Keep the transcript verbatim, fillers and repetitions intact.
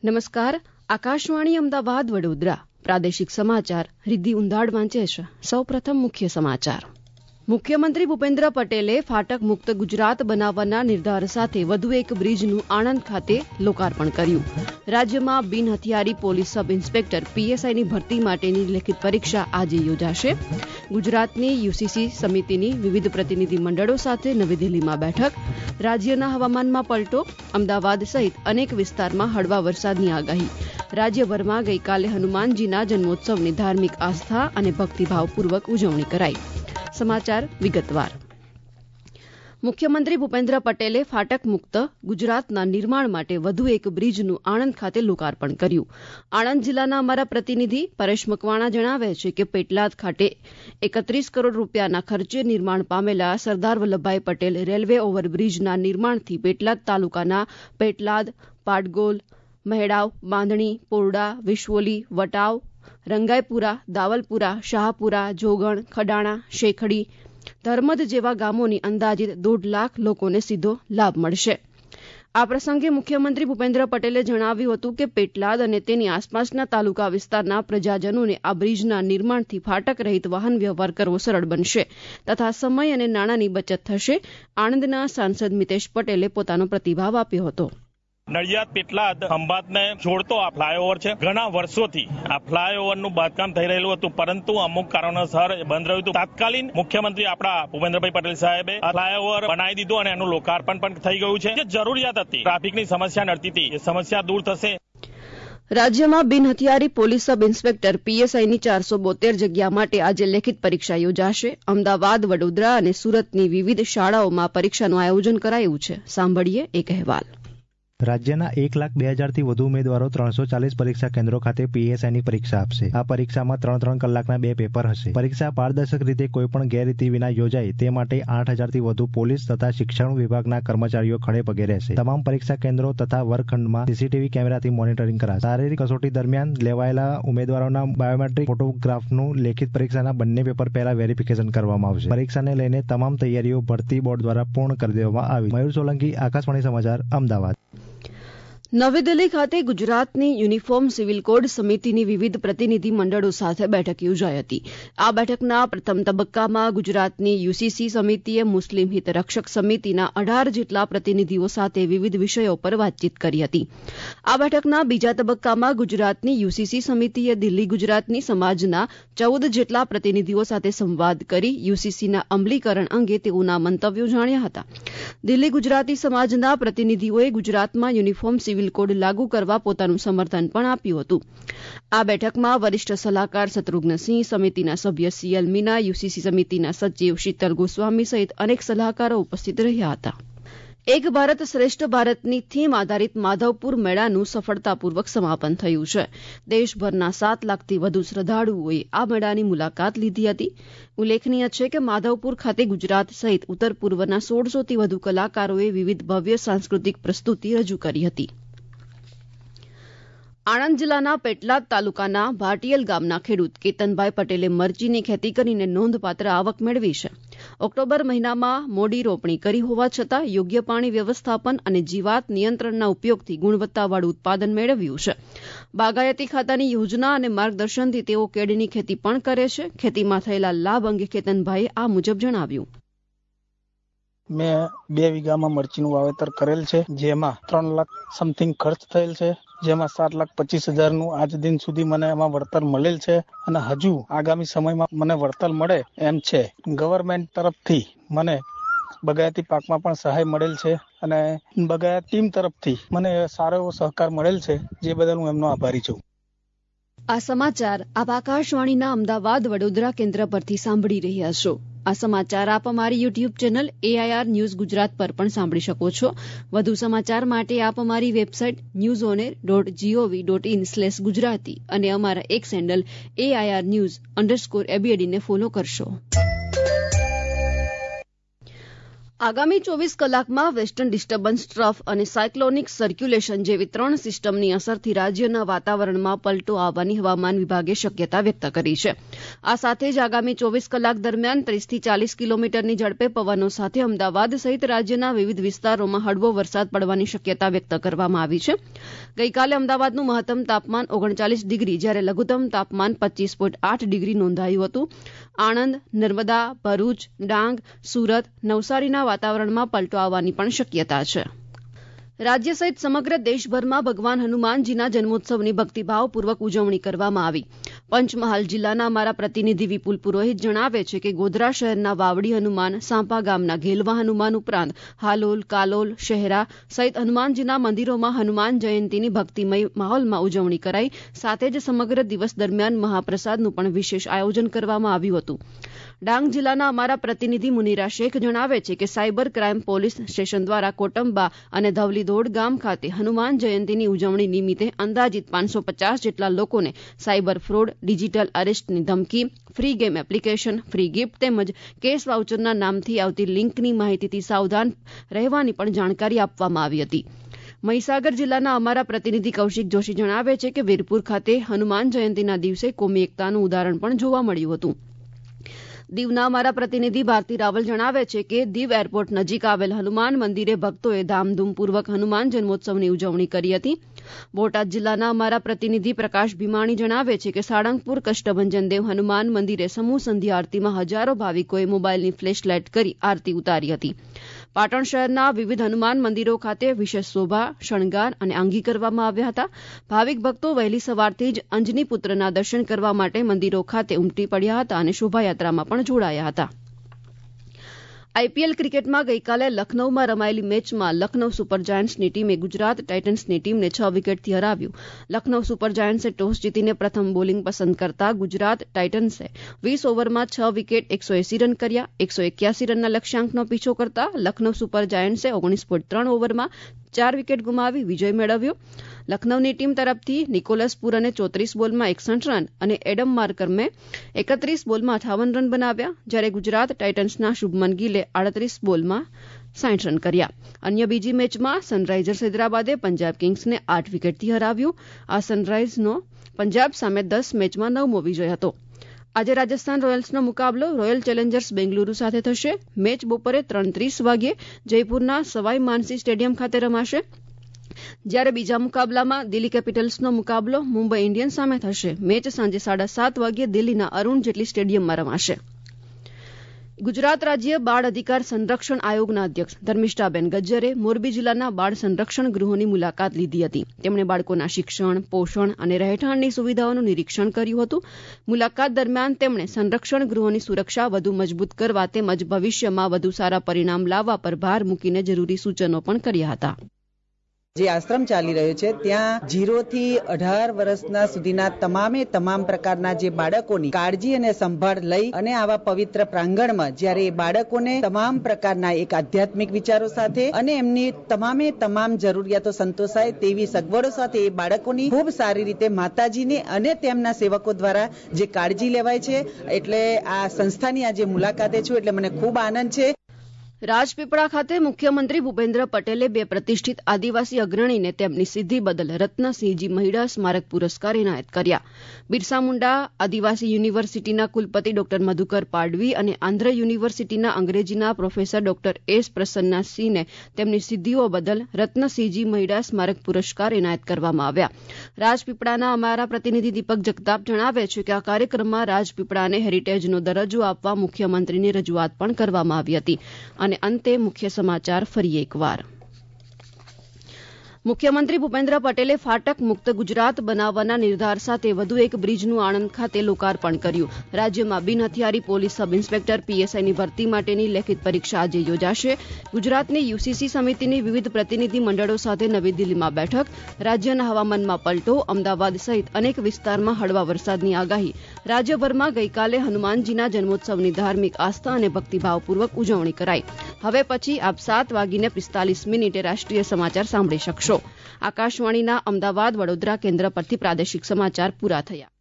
નમસ્કાર. આકાશવાણી અમદાવાદ વડોદરા પ્રાદેશિક સમાચાર રિદ્ધિ ઉંધાડ વાંચે છે. સૌપ્રથમ મુખ્ય સમાચાર. મુખ્યમંત્રી ભૂપેન્દ્ર પટેલે ફાટક મુક્ત ગુજરાત બનાવવાના નિર્ધાર સાથે વધુ એક બ્રિજનું આણંદ ખાતે લોકાર્પણ કર્યું. રાજ્યમાં બિન હથિયારી પોલીસ સબ ઇન્સ્પેક્ટર પીએસઆઈની ભરતી માટેની લેખિત પરીક્ષા આજે યોજાશે. ગુજરાતની યુસીસી સમિતિની વિવિધ પ્રતિનિધિ મંડળો સાથે નવી દિલ્હીમાં બેઠક. રાજ્યના હવામાનમાં પલટો. અમદાવાદ સહિત અનેક વિસ્તારમાં હળવા વરસાદની આગાહી. રાજ્યભરમાં ગઈકાલે હનુમાનજીના જન્મોત્સવની ધાર્મિક આસ્થા અને ભક્તિભાવપૂર્વક ઉજવણી કરાઈ. સમાચાર વિગતવાર. મુખ્યમંત્રી ભૂપેન્દ્ર પટેલે ફાટક મુક્ત ગુજરાતના નિર્માણ માટે વધુ એક બ્રિજનું આણંદ ખાતે લોકાર્પણ કર્યું. આણંદ જિલ્લાના અમારા પ્રતિનિધિ પરેશ મકવાણા જણાવે છે કે પેટલાદ ખાતે એકત્રીસ કરોડ રૂપિયાના ખર્ચે નિર્માણ પામેલા સરદાર વલ્લભભાઈ પટેલ રેલવે ઓવરબ્રિજના નિર્માણથી પેટલાદ તાલુકાના પેટલાદ, પાટગોલ, મહેડાવ, બાંધણી, પોરડા, વિશ્વોલી, વટાવ, રંગાઈપુરા, દાવલપુરા, શાહપુરા, જોગણ, ખડાણા, શેખડી, ધર્મદ જેવા ગામોની અંદાજિત દોઢ લાખ લોકોને સીધો લાભ મળશે. આ પ્રસંગે મુખ્યમંત્રી ભૂપેન્દ્ર પટેલે જણાવ્યું હતું કે પેટલાદ અને તેની આસપાસના તાલુકા વિસ્તારના પ્રજાજનોને આ બ્રિજના નિર્માણથી ફાટક રહિત વાહન વ્યવહાર કરવો સરળ બનશે તથા સમય અને નાણાંની બચત થશે. આણંદના સાંસદ મિતેશ પટેલે પોતાનો પ્રતિભાવ આપ્યો હતો. નડિયાદ પેટલાદ ખંભાતને જોડતો આ ફ્લાયઓવર છે. ઘણા વર્ષોથી આ ફ્લાયઓવરનું બાંધકામ થઈ રહેલું હતું, પરંતુ અમુક કારણોસર બંધ રહ્યું હતું. તાત્કાલિક મુખ્યમંત્રી આપણા ભૂપેન્દ્રભાઈ પટેલ સાહેબે આ ફ્લાયઓવર બનાવી દીધું અને એનું લોકાર્પણ પણ થઈ ગયું છે. જે જરૂરિયાત હતી, ટ્રાફિકની સમસ્યા નડતી હતી, એ સમસ્યા દૂર થશે. રાજ્યમાં બિન હથિયારી પોલીસ સબ ઇન્સ્પેક્ટર પીએસઆઈની ચારસો બોતેર જગ્યા માટે આજે લેખિત પરીક્ષા યોજાશે. અમદાવાદ, વડોદરા અને સુરતની વિવિધ શાળાઓમાં પરીક્ષાનું આયોજન કરાયું છે. સાંભળીએ એક અહેવાલ. રાજ્યના એક લાખ બે હજારથી વધુ ઉમેદવારો ત્રણસો ચાલીસ પરીક્ષા કેન્દ્રો ખાતે પીએસઆઈની પરીક્ષા આપશે. આ પરીક્ષામાં ત્રણ ત્રણ કલાકના બે પેપર હશે. પરીક્ષા પારદર્શક રીતે કોઈપણ ગેરરીતિ વિના યોજાય તે માટે આઠ હજારથી વધુ પોલીસ તથા શિક્ષણ વિભાગના કર્મચારીઓ ખડે પગે રહેશે. તમામ પરીક્ષા કેન્દ્રો તથા વર્ગખંડમાં સીસીટીવી કેમેરાથી મોનિટરિંગ કરાશે. શારીરિક કસોટી દરમિયાન લેવાયેલા ઉમેદવારોના બાયોમેટ્રિક ફોટોગ્રાફનું લેખિત પરીક્ષાના બંને પેપર પહેલા વેરિફિકેશન કરવામાં આવશે. પરીક્ષાને લઈને તમામ તૈયારીઓ ભરતી બોર્ડ દ્વારા પૂર્ણ કરી દેવામાં આવી. મયુર સોલંકી, આકાશવાણી સમાચાર, અમદાવાદ. નવી દિલ્હી ખાતે ગુજરાતની યુનિફોર્મ સિવિલ કોડ સમિતિની વિવિધ પ્રતિનિધિ મંડળો સાથે બેઠક યોજાઈ હતી. આ બેઠકના પ્રથમ તબક્કામાં ગુજરાતની યુસીસી સમિતિએ મુસ્લિમ હિત રક્ષક સમિતિના અઢાર જેટલા પ્રતિનિધિઓ સાથે વિવિધ વિષયો પર વાતચીત કરી હતી. આ બેઠકના બીજા તબક્કામાં ગુજરાતની યુસીસી સમિતિએ દિલ્હી ગુજરાતની સમાજના ચૌદ જેટલા પ્રતિનિધિઓ સાથે સંવાદ કરી યુસીસીના અમલીકરણ અંગે તેઓના મંતવ્યો જાણ્યા હતા. દિલ્હી ગુજરાતી સમાજના પ્રતિનિધિઓએ ગુજરાતમાં યુનિફોર્મ સિવિલ કોડ લાગુ કરવા પોતાનું સમર્થન પણ આપ્યું હતું. આ બેઠકમાં વરિષ્ઠ સલાહકાર શત્રુઘ્નસિંહ, સમિતિના સભ્ય સીએલ મીના, યુસીસી સમિતિના સચિવ શીતલ ગોસ્વામી સહિત અનેક સલાહકારો ઉપસ્થિત રહ્યા હતા. એક ભારત શ્રેષ્ઠ ભારતની થીમ આધારિત માધવપુર મેળાનું સફળતાપૂર્વક સમાપન થયું છે. દેશભરના સાત લાખથી વધુ શ્રદ્ધાળુઓએ આ મેળાની મુલાકાત લીધી હતી. ઉલ્લેખનીય છે કે માધવપુર ખાતે ગુજરાત સહિત ઉત્તર પૂર્વના સોળસોથી વધુ કલાકારોએ વિવિધ ભવ્ય સાંસ્કૃતિક પ્રસ્તુતિ રજૂ કરી હતી. આણંદ જિલ્લાના પેટલાદ તાલુકાના ભાટિયલ ગામના ખેડૂત કેતનભાઈ પટેલે મરચીની ખેતી કરીને નોંધપાત્ર આવક મેળવી છે. ઓક્ટોબર મહિનામાં મોડી રોપણી કરી હોવા છતાં યોગ્ય પાણી વ્યવસ્થાપન અને જીવાત નિયંત્રણના ઉપયોગથી ગુણવત્તાવાળું ઉત્પાદન મેળવ્યું છે. બાગાયતી ખાતાની યોજના અને માર્ગદર્શનથી તેઓ કેળની ખેતી પણ કરે છે. ખેતીમાં થયેલા લાભ અંગે કેતનભાઈએ આ મુજબ જણાવ્યું. મેં બે વીઘામાં મરચીનું વાવેતર કરેલ છે, જેમાં ત્રણ લાખ સમથિંગ ખર્ચ થયેલ છે, જેમાં સાત લાખ પચીસ હજારનું આજ દિન સુધી મને એમાં વળતર મળેલ છે અને હજુ આગામી સમયમાં મને વળતર મળે એમ છે. ગવર્મેન્ટ તરફથી મને બગાયતી પાકમાં પણ સહાય મળેલ છે અને બગાયત ટીમ તરફથી મને સારો એવો સહકાર મળેલ છે, જે બદલ હું એમનો આભારી છું. આ સમાચાર આપ આકાશવાણીના અમદાવાદ વડોદરા કેન્દ્ર પરથી સાંભળી રહ્યા છો. આ સમાચાર આપ અમારી YouTube channel AIR news Gujarat પર પણ સાંભળી શકો છો. વધુ સમાચાર માટે આપ અમારી website news on air dot GOV dot in slash Gujarati અને અમારા X handle AIR news underscore એબીએડીને ફોલો કરશો. આગામી ચોવીસ કલાકમાં વેસ્ટર્ન ડિસ્ટર્બન્સ ટ્રફ અને સાયક્લોનિક સર્ક્યુલેશન જેવી ત્રણ સિસ્ટમની અસરથી રાજ્યના વાતાવરણમાં પલટો આવવાની હવામાન વિભાગે શક્યતા વ્યક્ત કરી છે. આ સાથે જ આગામી ચોવીસ કલાક દરમિયાન ત્રીસથી ચાલીસ કિલોમીટરની ઝડપે પવનો સાથે અમદાવાદ સહિત રાજ્યના વિવિધ વિસ્તારોમાં હળવો વરસાદ પડવાની શક્યતા વ્યક્ત કરવામાં આવી છે. ગઈકાલે અમદાવાદનું મહત્તમ તાપમાન ઓગણચાલીસ ડિગ્રી જ્યારે લઘુત્તમ તાપમાન પચીસ પોઈન્ટ આઠ ડિગ્રી નોંધાયું હતું. આણંદ, નર્મદા, ભરૂચ, ડાંગ, સુરત, નવસારીના વાતાવરણમાં પલટો આવવાની પણ શક્યતા છે. રાજ્ય સહિત સમગ્ર દેશભરમાં ભગવાન હનુમાનજીના જન્મોત્સવની ભક્તિભાવપૂર્વક ઉજવણી કરવામાં આવી. પંચમહાલ જિલ્લાના અમારા પ્રતિનિધિ વિપુલ પુરોહિત જણાવે છે કે ગોધરા શહેરના વાવડી હનુમાન, સાંપા ગામના ઘેલવા હનુમાન ઉપરાંત હાલોલ, કાલોલ, શહેરા સહિત હનુમાનજીના મંદિરોમાં હનુમાન જયંતીની ભક્તિમય માહોલમાં ઉજવણી કરાઈ. સાથે જ સમગ્ર દિવસ દરમિયાન મહાપ્રસાદનું પણ વિશેષ આયોજન કરવામાં આવ્યું હતું. ડાંગ જિલ્લાના અમારા પ્રતિનિધિ મુનીરા શેખ જણાવે છે કે સાયબર ક્રાઇમ પોલીસ સ્ટેશન દ્વારા કોટંબા અને ધવલીધોડ ગામ ખાતે હનુમાન જયંતીની ઉજવણી નિમિત્તે અંદાજિત પાંચસો પચાસ જેટલા લોકોને સાયબર ફ્રોડ, ડિજિટલ અરેસ્ટની ધમકી, free game application, free gift તેમજ કેશ વાઉચરના નામથી આવતી લિંકની માહિતીથી સાવધાન રહેવાની પણ જાણકારી આપવામાં આવી હતી. મહીસાગર જિલ્લાના અમારા પ્રતિનિધિ કૌશિક જોશી જણાવે છે કે વીરપુર ખાતે હનુમાન જયંતીના દિવસે કોમી એકતાનું ઉદાહરણ પણ જોવા મળ્યું હતું. દીવના અમારા પ્રતિનિધિ ભારતી રાવલ જણાવે છે કે દીવ એરપોર્ટ નજીક આવેલ હનુમાન મંદિરે ભક્તોએ ધામધૂમપૂર્વક હનુમાન જન્મોત્સવની ઉજવણી કરી હતી. બોટાદ જિલ્લાના અમારા પ્રતિનિધિ પ્રકાશ ભીમાણી જણાવે છે કે સાળંગપુર કષ્ટભંજન દેવ હનુમાન મંદિરે સમૂહ સંધ્યા આરતીમાં હજારો ભાવિકોએ મોબાઈલની ફ્લેશ લાઇટ કરી આરતી ઉતારી હતી. પાટણ શહેરના વિવિધ હનુમાન મંદિરો ખાતે વિશેષ શોભા, શણગાર અને આંગી કરવામાં આવ્યા હતા. ભાવિક ભક્તો વહેલી સવારથી જ અંજની પુત્રના દર્શન કરવા માટે મંદિરો ખાતે ઉમટી પડ્યા હતા અને શોભાયાત્રામાં પણ જોડાયા હતા. આઈપીએલ ક્રિકેટમાં ગઈકાલે લખનૌમાં રમાયેલી મેચમાં લખનૌ સુપર જાયન્ટ્સની ટીમે ગુજરાત ટાઇટન્સની ટીમને છ વિકેટથી હરાવ્યું. લખનૌ સુપર જાયન્ટ્સે ટોસ જીતીને પ્રથમ બોલિંગ પસંદ કરતા ગુજરાત ટાઇટન્સે વીસ ઓવરમાં છ વિકેટ એકસો એસી રન કર્યા. એકસો એક્યાસી રનના લક્ષ્યાંકનો પીછો કરતા લખનૌ સુપર જાયન્ટ્સે ઓગણીસ પોઈન્ટ ત્રણ ઓવરમાં ચાર વિકેટ ગુમાવી વિજય મેળવ્યો. લખનૌની ટીમ તરફથી નિકોલસ પુરને ચોત્રીસ બોલમાં એકસઠ રન અને એડમ માર્કરમે એકત્રીસ બોલમાં અઠાવન રન બનાવ્યા, જ્યારે ગુજરાત ટાઇટન્સના શુભમન ગિલે આડત્રીસ બોલમાં સાઠ રન કર્યા. અન્ય બીજી મેચમાં સનરાઇઝર્સ હૈદરાબાદે પંજાબ કિંગ્સને આઠ વિકેટથી હરાવ્યું. આ સનરાઇઝર્સનો પંજાબ સામે દસ મેચમાં નવમો વિજય હતો. આજે રાજસ્થાન રોયલ્સનો મુકાબલો રોયલ ચેલેન્જર્સ બેંગલુરુ સાથે થશે. મેચ બપોરે ત્રણ ત્રીસ વાગ્યે જયપુરના સવાઈ માનસી સ્ટેડિયમ ખાતે રમાશે. જ્યારે બીજા મુકાબલામાં દિલ્હી કેપિટલ્સનો મુકાબલો મુંબઈ ઇન્ડિયન્સ સામે થશે. મેચ સાંજે સાડા સાત વાગ્યે દિલ્હીના અરુણ જેટલી સ્ટેડિયમમાં રમાશે. ગુજરાત રાજ્ય બાળ અધિકાર સંરક્ષણ આયોગના અધ્યક્ષ ધર્મિષ્ઠાબેન ગજ્જરે મોરબી જિલ્લાના બાળ સંરક્ષણ ગૃહોની મુલાકાત લીધી હતી. તેમણે બાળકોના શિક્ષણ, પોષણ અને રહેઠાણની સુવિધાઓનું નિરીક્ષણ કર્યું હતું. મુલાકાત દરમિયાન તેમણે સંરક્ષણ ગૃહોની સુરક્ષા વધુ મજબૂત કરવા તેમજ ભવિષ્યમાં વધુ સારા પરિણામ લાવવા પર ભાર મૂકીને જરૂરી સૂચનો પણ કર્યા હતા. જે આશ્રમ ચાલી રહ્યો છે ત્યાં જીરો થી અઢાર વર્ષના સુધીના તમામે તમામ પ્રકારના જે બાળકોની કાળજી અને સંભાળ લઈ અને આવા પવિત્ર પ્રાંગણમાં જ્યારે બાળકોને તમામ પ્રકારના એક આધ્યાત્મિક વિચારો સાથે અને એમની તમામે તમામ જરૂરિયાતો સંતોષાય તેવી સગવડો સાથે એ બાળકોની ખૂબ સારી રીતે માતાજીને અને તેમના સેવકો દ્વારા જે કાળજી લેવાય છે. એટલે આ સંસ્થાની આજે મુલાકાતે છું એટલે મને ખૂબ આનંદ છે. રાજપીપળા ખાતે મુખ્યમંત્રી ભૂપેન્દ્ર પટેલે બે પ્રતિષ્ઠિત આદિવાસી અગ્રણીને તેમની સિદ્ધિ બદલ રત્નસિંહજી મહિડા સ્મારક પુરસ્કાર એનાયત કર્યા. બિરસા મુંડા આદિવાસી યુનિવર્સિટીના કુલપતિ ડોક્ટર મધુકર પાડવી અને આંધ્ર યુનિવર્સિટીના અંગ્રેજીના પ્રોફેસર ડોક્ટર એસ પ્રસન્નાસિંહને તેમની સિદ્ધિઓ બદલ રત્નસિંહજી મહિડા સ્મારક પુરસ્કાર એનાયત કરવામાં આવ્યા. રાજપીપળાના અમારા પ્રતિનિધિ દીપક જગતાપ જણાવે છે કે આ કાર્યક્રમમાં રાજપીપળાને હેરિટેજનો દરજ્જો આપવા મુખ્યમંત્રીની રજૂઆત પણ કરવામાં આવી હતી. અને અંતે મુખ્ય સમાચાર ફરી એકવાર. મુખ્યમંત્રી ભૂપેન્દ્ર પટેલે ફાટક મુક્ત ગુજરાત બનાવવાના નિર્ધાર સાથે વધુ એક બ્રિજનું આણંદ ખાતે લોકાર્પણ કર્યું. રાજ્યમાં બિન હથિયારી પોલીસ સબ ઇન્સ્પેક્ટર પીએસઆઈની ભરતી માટેની લેખિત પરીક્ષા આજે યોજાશે. ગુજરાતની યુસીસી સમિતિની વિવિધ પ્રતિનિધિ મંડળો સાથે નવી દિલ્હીમાં બેઠક. રાજ્યના હવામાનમાં પલટો. અમદાવાદ સહિત અનેક વિસ્તારમાં હળવા વરસાદની આગાહી. રાજ્યભરમાં ગઈકાલે હનુમાનજીના જન્મોત્સવની ધાર્મિક આસ્થા અને ભક્તિભાવપૂર્વક ઉજવણી કરાઈ. હવે પછી આપ સાત વાગીને પિસ્તાલીસ મિનિટે રાષ્ટ્રીય સમાચાર સાંભળી શકશો. આકાશવાણીના અમદાવાદ વડોદરા કેન્દ્ર પરથી પ્રાદેશિક સમાચાર પૂરા થયા.